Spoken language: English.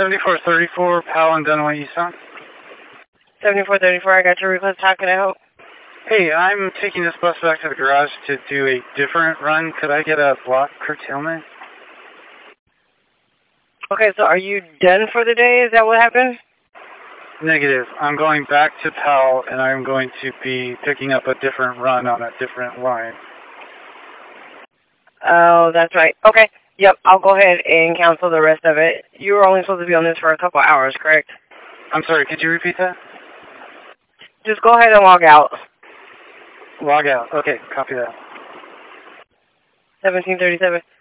7434, Powell and Dunaway Eastbound. 7434, I got your request. How can I help? Hey, I'm taking this bus back to the garage to do a different run. Could I get a block curtailment? Okay, so are you done for the day? Is that what happened? Negative. I'm going back to Powell, and I'm going to be picking up a different run on a different line. Oh, that's right. Okay. Yep, I'll go ahead and cancel the rest of it. You were only supposed to be on this for a couple hours, correct? I'm sorry, could you repeat that? Just go ahead and log out. Log out. Okay, copy that. 1737.